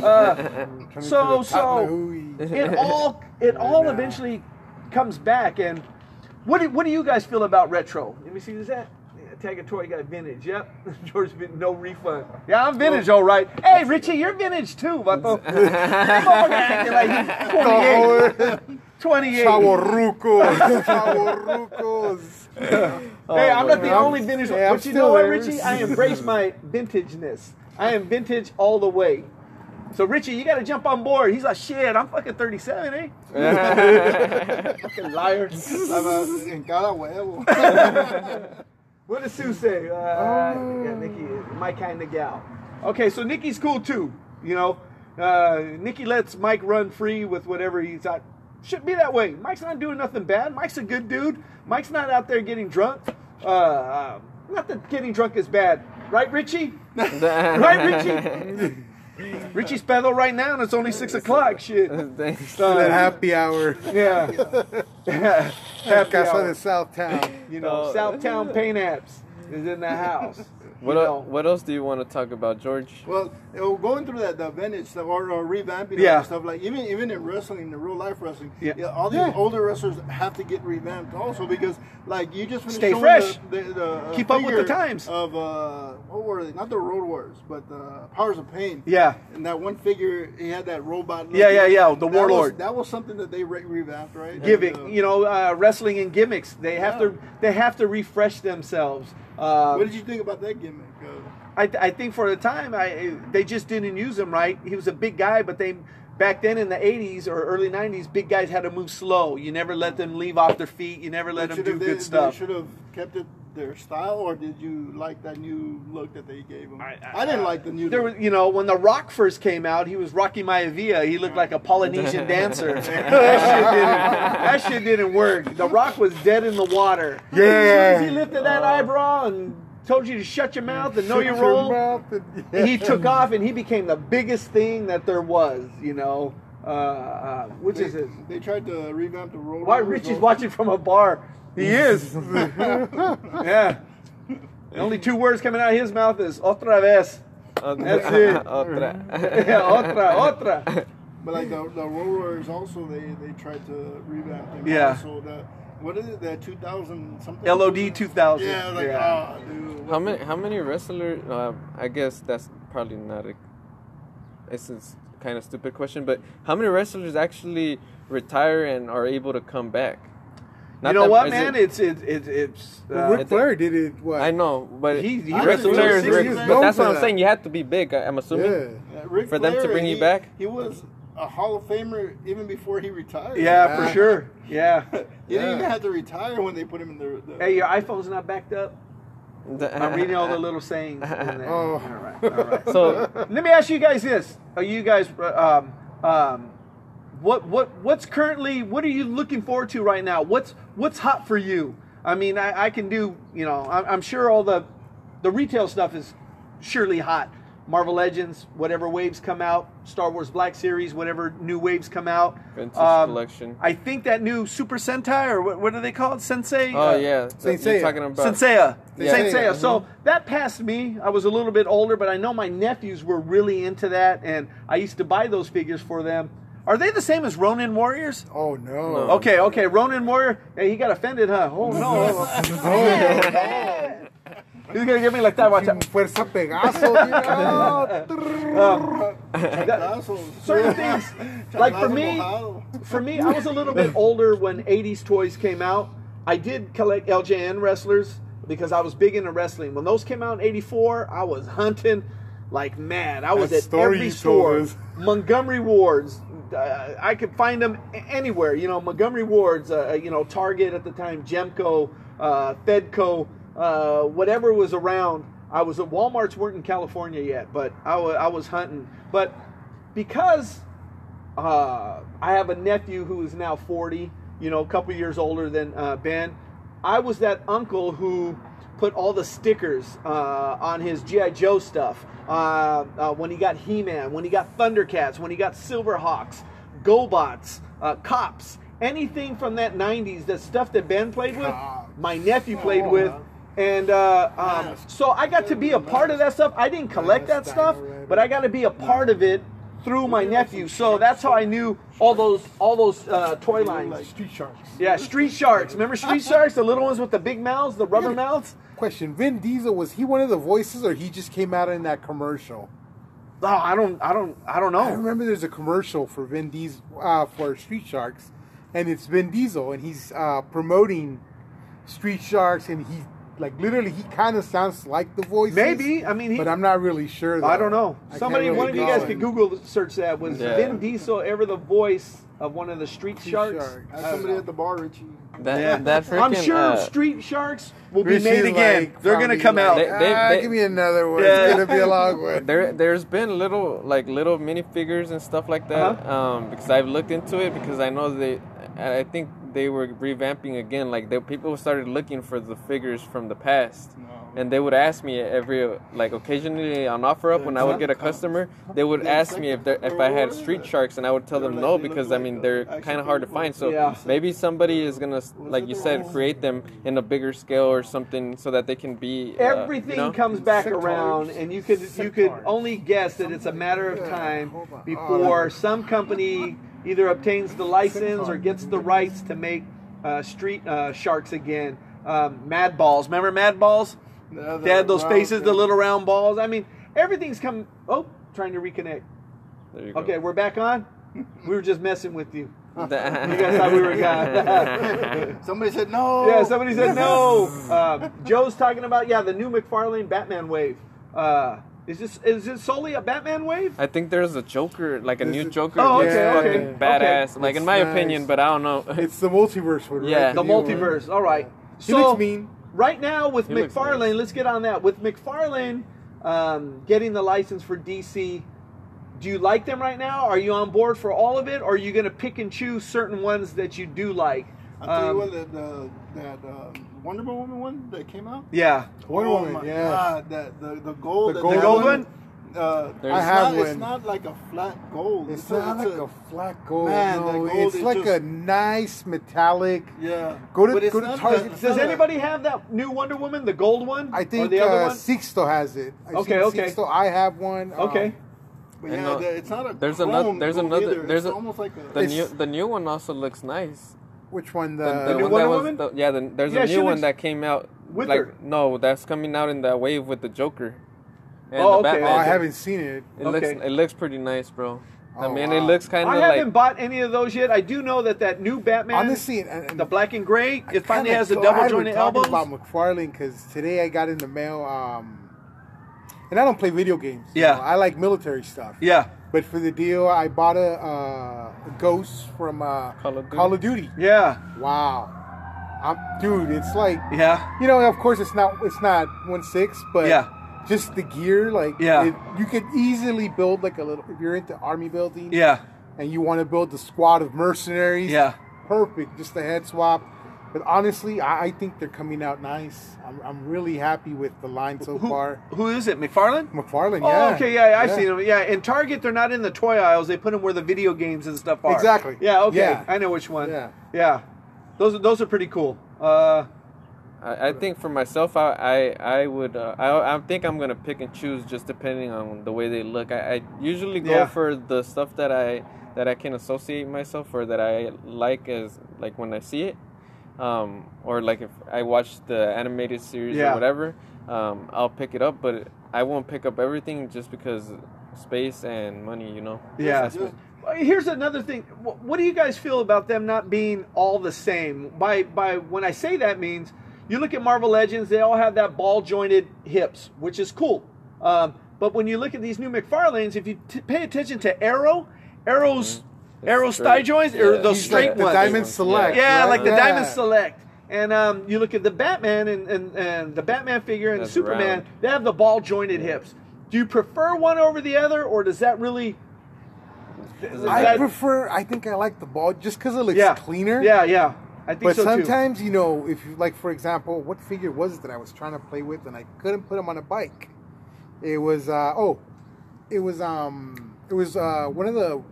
It all eventually comes back. And what do you guys feel about retro? Let me see, is that? Tag a toy, got vintage. Yep. George, no refund. Yeah, I'm vintage, all right. Hey, Richie, you're vintage too, vato. Acting like he's 28. Chavorrucos. Hey, I'm not the only vintage. Hey, I'm But you still know what, there. Richie? I embrace my vintageness. I am vintage all the way. So, Richie, you got to jump on board. He's like, shit, I'm fucking 37, eh? Fucking liar. En cada huevo. What does Sue say? Yeah, Nikki, my kind of gal. Okay, so Nikki's cool too. You know, Nikki lets Mike run free with whatever he's at. Should be that way. Mike's not doing nothing bad. Mike's a good dude. Mike's not out there getting drunk. Not that getting drunk is bad, right, Richie? Right, Richie? Richie's pedo right now, and it's only 6 o'clock. Shit. That happy hour. Yeah. Happy Casa hour. de Southtown. You know, Southtown Paint Apps is in the house. What, You know. what else do you want to talk about, George? Well, going through the vintage stuff or revamping Yeah. and stuff, like even in wrestling, the real life wrestling, Yeah. all these older wrestlers have to get revamped also because like you just finished Stay showing fresh. the Keep up with the figure times. of what were they? Not the Road Wars, but the Powers of Pain. Yeah. And that one figure, he had that robot. look. Yeah, the That Warlord. that was something that they revamped, right? Gimmick, And, you know, wrestling and gimmicks. They have to refresh themselves. what did you think about that gimmick? I think for the time, they just didn't use him right. He was a big guy, but back then in the 80s or early 90s, big guys had to move slow. You never let them leave off their feet. You never let them do good stuff. They should have kept it their style, or did you like that new look that they gave him? I didn't like the new There look. was, you know, when The Rock first came out, he was Rocky Maivia. He looked like a Polynesian dancer. That shit didn't work. The Rock was dead in the water. As soon as he lifted that eyebrow and told you to shut your mouth and know your role, he took off and he became the biggest thing that there was, you know. Which is it? They tried to revamp the Road Why Warriors Richie's also. watching from a bar. He is. Yeah. The only 2 words coming out of his mouth is otra vez. That's it. Otra. Yeah, otra. But like the Road Warriors also, they tried to revamp them. Yeah. Also, what is it? That 2000 something. LOD 2000. Yeah, like Yeah. dude. How many wrestlers? I guess that's probably not a. It's a kind of stupid question, but how many wrestlers actually retire and are able to come back? You know what, is man? it- It's Ric Flair did it. What? I know, but He Ric wrestled Flair is till Ric- 60s. but that's known what for I'm that. saying. You have to be big. I'm assuming. Yeah. Ric For them to Flair, bring you back? He was a Hall of Famer even before he retired. Yeah, for sure. Yeah. He didn't even have to retire when they put him in the Hey, your iPhone's not backed up? I'm reading all the little sayings. In there. Oh. All right. So Let me ask you guys this: are you guys, what's currently? What are you looking forward to right now? What's hot for you? I mean, I can do. You know, I'm sure all the retail stuff is surely hot. Marvel Legends, whatever waves come out, Star Wars Black Series, whatever new waves come out. vintage collection. I think that new Super Sentai, or what are they called? Sensei? Oh yeah, Saint you're Seiya. talking about. Senseiya. Yeah. Saint Seiya. Mhm. So that passed me. I was a little bit older, but I know my nephews were really into that, and I used to buy those figures for them. Are they the same as Ronin Warriors? Oh no. No. Okay, Ronin Warrior. Hey, he got offended, huh? Oh no. He's gonna give me like that. Watch out. Fuerza Pegaso. Certain things, like for me, I was a little bit older when 80s toys came out. I did collect LJN wrestlers because I was big into wrestling. When those came out in 84, I was hunting like mad. I was That at story every you store. told us. Montgomery Wards. I could find them anywhere. You know, Montgomery Wards, you know, Target at the time, Gemco, Fedco, whatever was around. I was at Walmart's, weren't in California yet, but I was hunting. But because I have a nephew who is now 40, you know, a couple years older than Ben, I was that uncle who put all the stickers on his G.I. Joe stuff. When he got He-Man, when he got Thundercats, when he got Silverhawks, GoBots, Cops, anything from that 90s, that stuff that Ben played with, my nephew played with. And so I got to be a part of that stuff. I didn't collect that stuff, but I got to be a part of it through my nephew. So that's how I knew all those toy lines. Like Street Sharks. Yeah, Street Sharks. Remember Street Sharks, the little ones with the big mouths, the rubber mouths? Question: Vin Diesel, was he one of the voices, or he just came out in that commercial? Oh, I don't know. I remember there's a commercial for Vin Diesel for Street Sharks, and it's Vin Diesel, and he's promoting Street Sharks, and he literally he kind of sounds like the voice. Maybe. I mean, but I'm not really sure. Though. I don't know. I Somebody, can't one really of you guys call could it. Google search that. Was Vin Diesel ever the voice of one of the Street Sharks? Ask somebody at the bar, Richie. That freaking, I'm sure Street Sharks will be Richie's made again. like, They're gonna come out. They- give me another one. Yeah. It's gonna be a long one. There's been little minifigures and stuff like that. Because I've looked into it, because I know I think they were revamping again. Like people started looking for the figures from the past, and they would ask me occasionally on OfferUp when I would get a customer, they would ask me if I had Street Sharks, and I would tell them no, because I mean they're kind of hard to find. So maybe somebody is gonna, like you said, create them in a bigger scale or something so that they can be. Everything comes back around, and you could only guess that it's a matter of time before some company either obtains the license or gets the rights to make Street Sharks again. Mad Balls, remember Mad Balls? They had those faces, the little round balls. I mean, everything's come. Oh, trying to reconnect. There you go. Okay, we're back on. We were just messing with you. You You guys thought we were gone. Somebody said no. Yeah, somebody said no. Joe's talking about the new McFarlane Batman wave. Is it solely a Batman wave? I think there's a Joker, like a new Joker. Oh, He's okay, fucking okay. badass. Okay. Like in my opinion, but I don't know. It's the multiverse one, right? Yeah. The new one. multiverse. All right. He looks mean. Right now with He looks McFarlane, nice. let's get on that. With McFarlane getting the license for DC, do you like them right now? Are you on board for all of it, or are you going to pick and choose certain ones that you do like? I'll tell you what, that Wonder Woman one that came out. Yeah. Wonder Woman, my yeah. God, the gold. The that gold they The gold have one? I have It's one. not like a flat gold. It's not like a flat gold. Man, no, that gold it's is like just- a nice metallic. Yeah. Go to But it's not Target. that- it's Does not anybody have that new Wonder Woman, the gold one? I or think the other one? Sixto has it. I've Okay, seen okay. Sixto. I have one. Okay. But I yeah, know. it's not a There's chrome another. There's gold another. either. There's It's a. almost like a. The new one also looks nice. Which one? The new one Wonder that was. Woman? There's Yeah, a she new one looks- that came out. With like her. no, that's coming out in that wave with the Joker. And Oh, the okay. Oh, Batman. I haven't seen it. Okay. It looks pretty nice, bro. I Oh, mean, wow. it looks kind I of haven't like. bought any of those yet. I do know that new Batman, Honestly, and the black and gray, it finally kinda has the glad double we're jointed talking elbows. about McFarlane because today I got in the mail. And I don't play video games. you Yeah. know, I like military stuff. Yeah, But for the deal, I bought a Ghost from Call of Duty. yeah, Wow, dude, it's like yeah, of course it's not 1/6, but Yeah. just the gear, like Yeah. you could easily build like a little if you're into army building, yeah, and you want to build the squad of mercenaries, yeah. perfect, just a head swap. But honestly, I think they're coming out nice. I'm really happy with the line so far. Who is it? McFarlane? McFarlane, Oh, yeah. okay, yeah, I've seen them. Yeah, in Target, they're not in the toy aisles. They put them where the video games and stuff are. Exactly. Yeah, okay. Yeah. I know which one. Yeah. Yeah. Those are pretty cool. I think for myself, I would. I think I'm gonna pick and choose just depending on the way they look. I usually go Yeah. for the stuff that I can associate myself or that I like as like when I see it. Or like if I watch the animated series Yeah. or whatever, I'll pick it up, but I won't pick up everything just because space and money, Yeah. That's me. Here's another thing. What do you guys feel about them not being all the same? By when I say that means you look at Marvel Legends, they all have that ball jointed hips, which is cool. But when you look at these new McFarlanes, if you pay attention to Arrow's thigh joints or those He's straight like the ones. Diamond Select. Yeah, right? like the Yeah. Diamond Select. And you look at the Batman and the Batman figure and That's Superman, round. they have the ball jointed hips. Do you prefer one over the other, or does that really? I think I like the ball just because it looks cleaner. Yeah, yeah. I think But so sometimes, you know, if you like, for example, what figure was it that I was trying to play with and I couldn't put him on a bike? It was one of the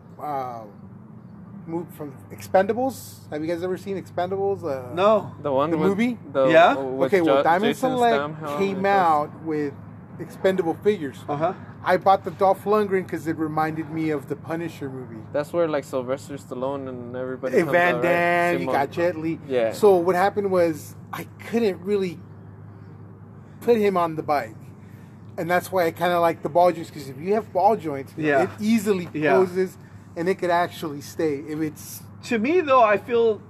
from Expendables. Have you guys ever seen Expendables? too. No. The one The with movie? Yeah? with Okay, well, Diamond Jason Select Statham, came out with expendable figures. Uh-huh. I bought the Dolph Lundgren because it reminded me of the Punisher movie. That's where like Sylvester Stallone and everybody. comes Van out, right? Damme, you Simone. got Jet Li. Yeah. So what happened was I couldn't really put him on the bike. And that's why I kind of like the ball joints, because if you have ball joints, Yeah. it easily Yeah. closes and it could actually stay. If it's To me, though, I feel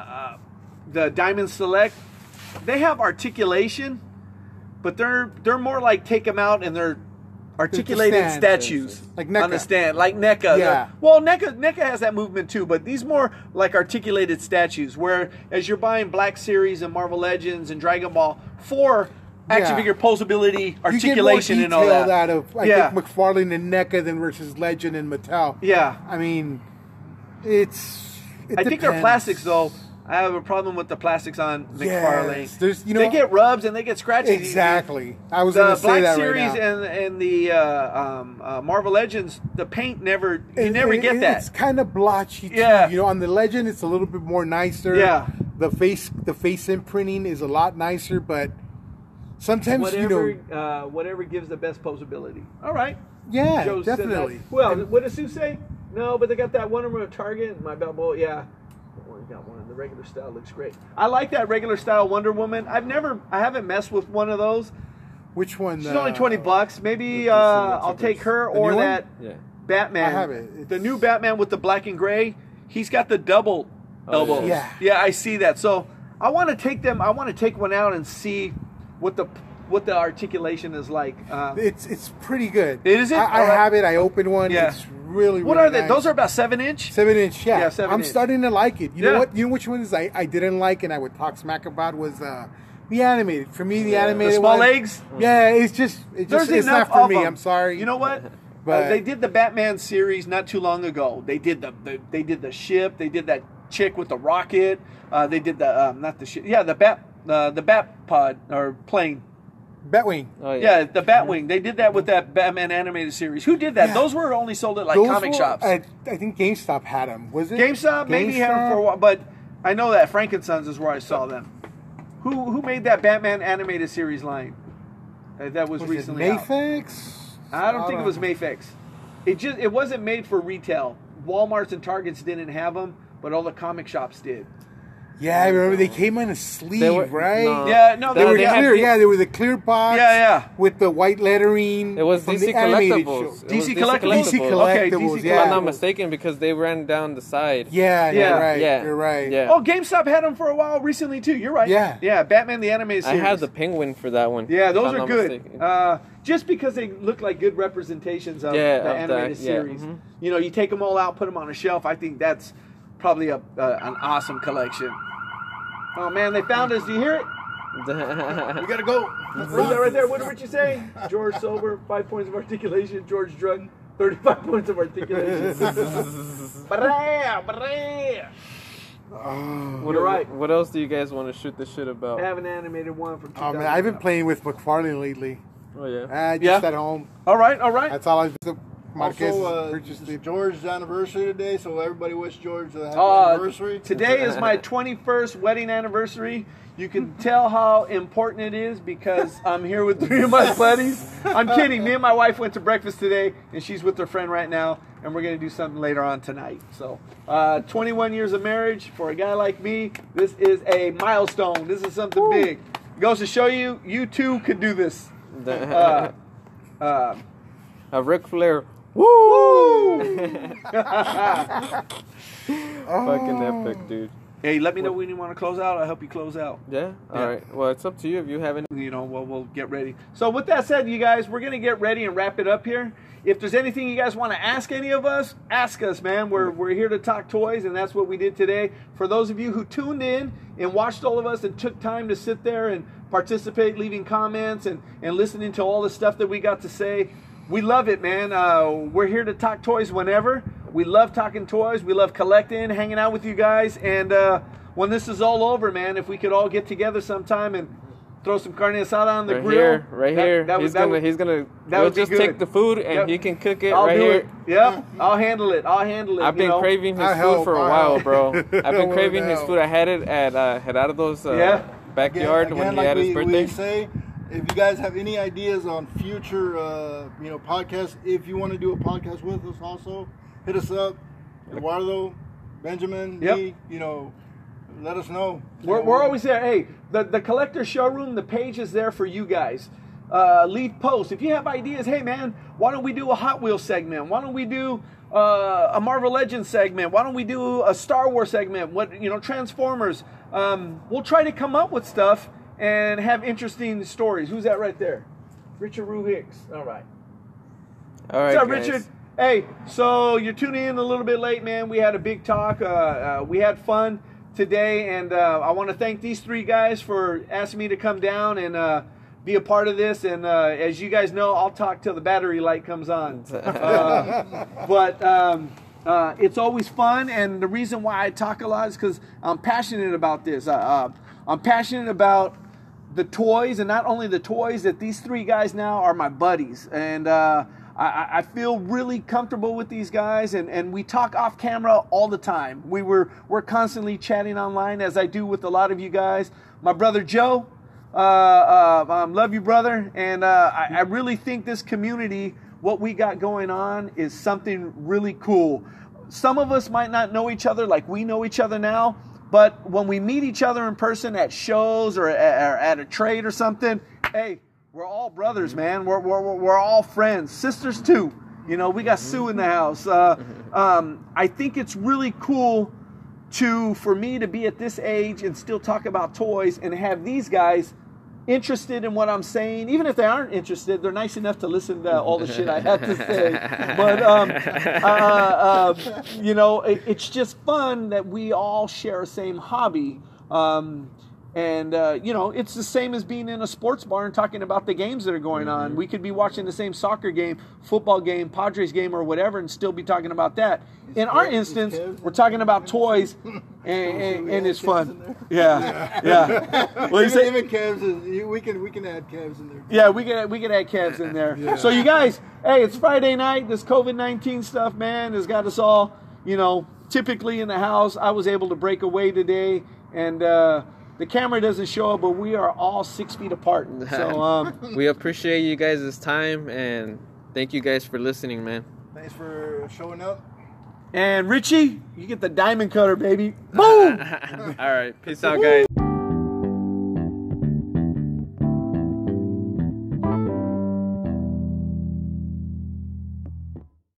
the Diamond Select, they have articulation, but they're more like take them out and they're articulated stand. statues Like on NECA. the stand, like NECA. Yeah. Well, NECA has that movement too, but these more like articulated statues. Where as you're buying Black Series and Marvel Legends and Dragon Ball for action Yeah. figure posability, you get more articulation, and all that. out of I Yeah. think McFarlane and NECA than versus Legend and Mattel. Yeah. I mean, it I think they're depends. plastics though. I have a problem with the plastics on McFarlane. Yes, there's- you they know- get rubs and they get scratches. Exactly. I was The going to say Black that Series right now. and the Marvel Legends, the paint never you never get that. It's kind of blotchy too. Yeah. You know, on the Legend, it's a little bit more nicer. Yeah. The face imprinting is a lot nicer, but sometimes Whatever gives the best posability. All right. yeah, Joe said that. definitely. Well, And- what does Sue say? No, but they got that one at Target. My Balboa, yeah. Oh, you got one. The regular style looks great. I like that regular style Wonder Woman. I haven't messed with one of those. which one? She's only $20. Maybe the I'll take her The or new one? that Yeah. Batman. I have it. The It's- new Batman with the black and gray. He's got the double Oh, elbows. yeah. Yeah, I see that. So I want to take them. I want to take one out and see what the articulation is like. It's pretty good. Is it? I All right. have it. I opened one. Yeah. It's really. What really are they? nice. Those are about 7-inch. 7-inch. Yeah, Yeah, 7 I'm inch. starting to like it. You Yeah. know what? You know which ones I didn't like and I would talk smack about was the animated. For me, the animated The small one, legs. Yeah, it's There's it's enough not for of me. them. I'm sorry. You know what? But- They did the Batman series not too long ago. They did the ship. They did that chick with the rocket. They did the not the ship. Yeah, the bat pod or plane. Batwing. Oh, Yeah, the Batwing. They did that with that Batman animated series. Who did that? Yeah. Those were only sold at like Those comic were- shops. I think GameStop had them. Was it GameStop maybe had them for a while, but I know that Frankensons is where I saw them. Who made that Batman animated series line? That was Was recently it out. Mayfix? I don't think it was Mayfix. It wasn't made for retail. Walmarts and Targets didn't have them, but all the comic shops did. Yeah, I remember they came in a sleeve, They were- right? no. Yeah, no, They were had- clear. Yeah, they were the clear box. Yeah, yeah. With the white lettering. It was from DC the animated Collectibles. show. It was DC DC Collectibles. DC Okay, Collectibles. DC If Yeah. I'm not mistaken, because they ran down the side. Yeah, Yeah. you're right. Yeah. You're right. Yeah. Oh, GameStop had them for a while recently too. You're right. Yeah. yeah. Batman the animated I series. have the penguin for that one. Yeah, if those I'm are not good. mistaken. Just because they look like good representations of Yeah, the of animated that, yeah, series. mhm. You know, you take them all out, put them on a shelf. I think that's probably an awesome collection. Oh man, they found us. Do you hear it? We gotta go. Who's that right there? What did Richie say? George sober, 5 points of articulation. George drunk, 35 points of articulation. Brea, brea. You're right. What else do you guys want to shoot the shit about? I have an animated one from 2000. Oh man, I've been playing with McFarlane lately. Oh yeah. Just Yeah. at home. All right, all right. That's all I've been. Marquez Also, purchased it's it. George's anniversary today, so everybody wish George a happy Uh, anniversary. Today is my 21st wedding anniversary. You can tell how important it is because I'm here with 3 of my buddies. I'm kidding. Me and my wife went to breakfast today, and she's with her friend right now, and we're going to do something later on tonight. So, 21 years of marriage for a guy like me, this is a milestone. This is something big. It goes to show you, you too could do this. A Ric Flair. Woo! Fucking epic, dude. Hey, let me know when you want to close out. I'll help you close out. Yeah. All Yeah. right. Well, it's up to you if you have any. You know, we'll get ready. So with that said, you guys, we're going to get ready and wrap it up here. If there's anything you guys want to ask any of us, ask us, man. We're here to talk toys, and that's what we did today. For those of you who tuned in and watched all of us and took time to sit there and participate, leaving comments and listening to all the stuff that we got to say, we love it, man. We're here to talk toys whenever. We love talking toys. We love collecting, hanging out with you guys. And when this is all over, man, if we could all get together sometime and throw some carne asada on the grill. Right here. He's gonna. We'll just take the food and he can cook it right here. Yep, I'll handle it. I've been craving his food for a while, bro. I've been craving his food. I had it at Gerardo's backyard when he had his birthday. We say, if you guys have any ideas on future, podcasts, if you want to do a podcast with us, also hit us up. Eduardo, Benjamin, me, let us know. We're always there. Hey, the collector showroom, the page is there for you guys. Leave posts. If you have ideas, hey man, why don't we do a Hot Wheels segment? Why don't we do a Marvel Legends segment? Why don't we do a Star Wars segment? Transformers. We'll try to come up with stuff and have interesting stories. Who's that right there? Richard Rue Hicks. All right. What's up, guys. Richard? Hey, so you're tuning in a little bit late, man. We had a big talk. We had fun today, and I want to thank these three guys for asking me to come down and be a part of this. And as you guys know, I'll talk till the battery light comes on. But it's always fun, and the reason why I talk a lot is because I'm passionate about this. I'm passionate about the toys, and not only the toys, that these three guys now are my buddies. And I feel really comfortable with these guys, and we talk off camera all the time. We're constantly chatting online, as I do with a lot of you guys. My brother Joe, love you, brother. And I really think this community, what we got going on, is something really cool. Some of us might not know each other like we know each other now, but when we meet each other in person at shows or at a trade or something, hey, we're all brothers, man. We're all friends, sisters too. We got Sue in the house. I think it's really cool for me to be at this age and still talk about toys and have these guys interested in what I'm saying. Even if they aren't interested, they're nice enough to listen to all the shit I have to say. But it's just fun that we all share the same hobby. It's the same as being in a sports bar and talking about the games that are going on. We could be watching the same soccer game, football game, Padres game, or whatever, and still be talking about that. In our instance, we're talking about toys, and it's fun. Yeah. Well, even Cavs, we can add Cavs in there. Yeah, we can add Cavs in there. Yeah. So you guys, hey, it's Friday night. This COVID-19 stuff, man, has got us all, typically in the house. I was able to break away today, and the camera doesn't show up, but we are all 6 feet apart. So we appreciate you guys' time, and thank you guys for listening, man. Thanks for showing up. And Richie, you get the diamond cutter, baby. Boom! All right. Peace out, guys.